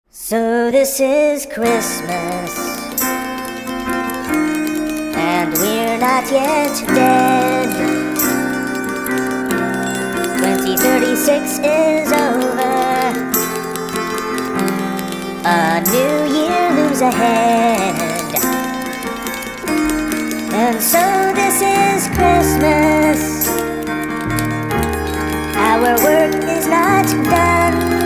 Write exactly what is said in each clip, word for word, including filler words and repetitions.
So this is Christmas, and we're not yet dead. twenty thirty-six is over, a new year looms ahead. And so this is Christmas, our work is not done.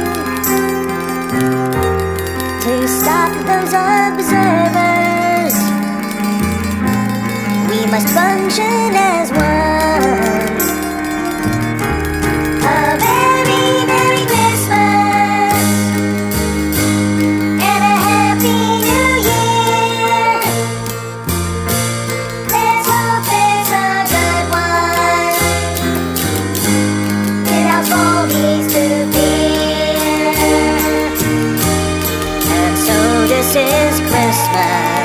To stop those observers, we must function as one. A very, Merry Christmas and a Happy New Year. Let's hope it's a good one without all these to fear. And so this is Christmas.